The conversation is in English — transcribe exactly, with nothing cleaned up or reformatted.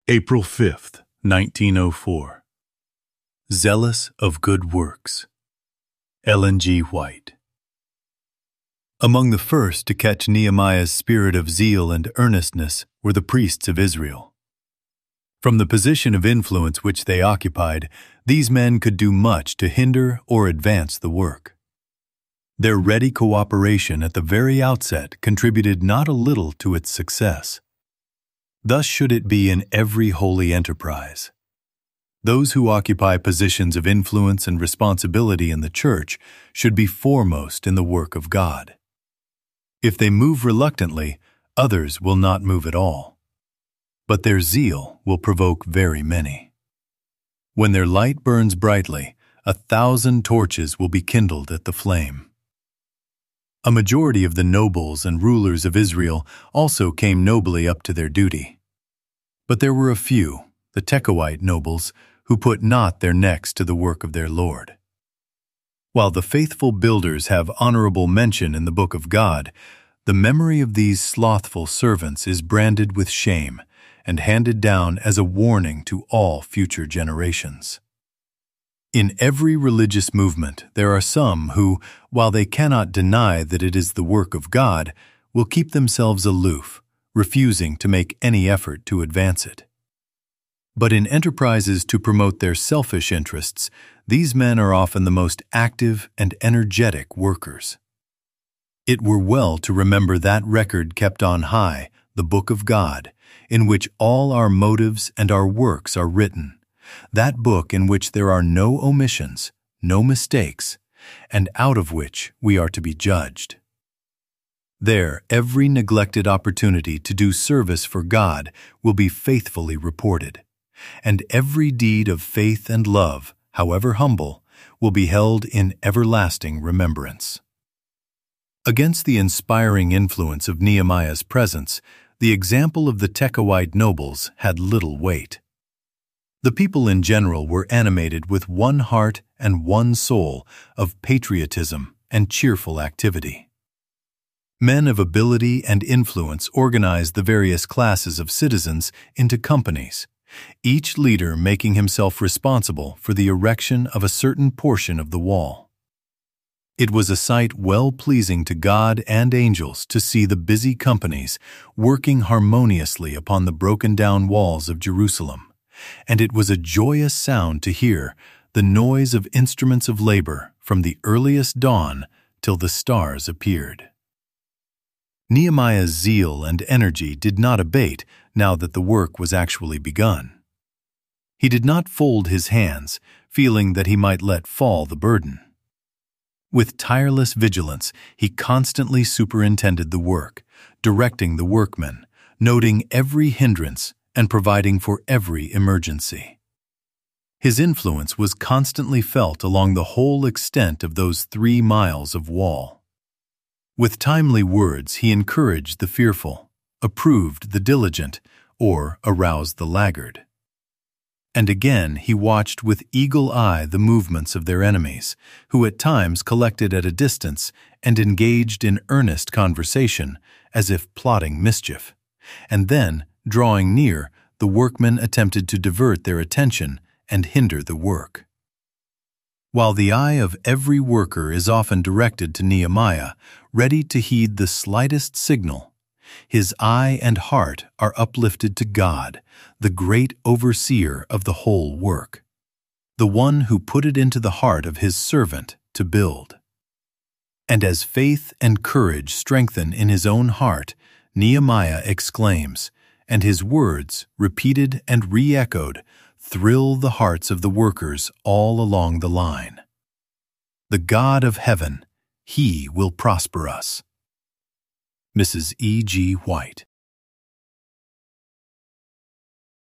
April fifth, nineteen oh four. Zealous of Good Works. Ellen G. White. Among the first to catch Nehemiah's spirit of zeal and earnestness were the priests of Israel. From the position of influence which they occupied, these men could do much to hinder or advance the work. Their ready cooperation at the very outset contributed not a little to its success. Thus should it be in every holy enterprise. Those who occupy positions of influence and responsibility in the church should be foremost in the work of God. If they move reluctantly, others will not move at all. But their zeal will provoke very many. When their light burns brightly, a thousand torches will be kindled at the flame. A majority of the nobles and rulers of Israel also came nobly up to their duty. But there were a few, the Tekoite nobles, who put not their necks to the work of their Lord. While the faithful builders have honorable mention in the book of God, the memory of these slothful servants is branded with shame and handed down as a warning to all future generations. In every religious movement, there are some who, while they cannot deny that it is the work of God, will keep themselves aloof, refusing to make any effort to advance it. But in enterprises to promote their selfish interests, these men are often the most active and energetic workers. It were well to remember that record kept on high, the book of God, in which all our motives and our works are written, that book in which there are no omissions, no mistakes, and out of which we are to be judged. There, every neglected opportunity to do service for God will be faithfully reported, and every deed of faith and love, however humble, will be held in everlasting remembrance. Against the inspiring influence of Nehemiah's presence, the example of the Tekoite nobles had little weight. The people in general were animated with one heart and one soul of patriotism and cheerful activity. Men of ability and influence organized the various classes of citizens into companies, each leader making himself responsible for the erection of a certain portion of the wall. It was a sight well pleasing to God and angels to see the busy companies working harmoniously upon the broken-down walls of Jerusalem. And it was a joyous sound to hear the noise of instruments of labor from the earliest dawn till the stars appeared. Nehemiah's zeal and energy did not abate now that the work was actually begun. He did not fold his hands, feeling that he might let fall the burden. With tireless vigilance, he constantly superintended the work, directing the workmen, noting every hindrance, and providing for every emergency. His influence was constantly felt along the whole extent of those three miles of wall. With timely words he encouraged the fearful, approved the diligent, or aroused the laggard. And again he watched with eagle eye the movements of their enemies, who at times collected at a distance and engaged in earnest conversation, as if plotting mischief, and then, drawing near, the workmen attempted to divert their attention and hinder the work. While the eye of every worker is often directed to Nehemiah, ready to heed the slightest signal, his eye and heart are uplifted to God, the great overseer of the whole work, the one who put it into the heart of his servant to build. And as faith and courage strengthen in his own heart, Nehemiah exclaims, and his words, repeated and re-echoed, thrill the hearts of the workers all along the line. The God of heaven, He will prosper us. Missus E G White.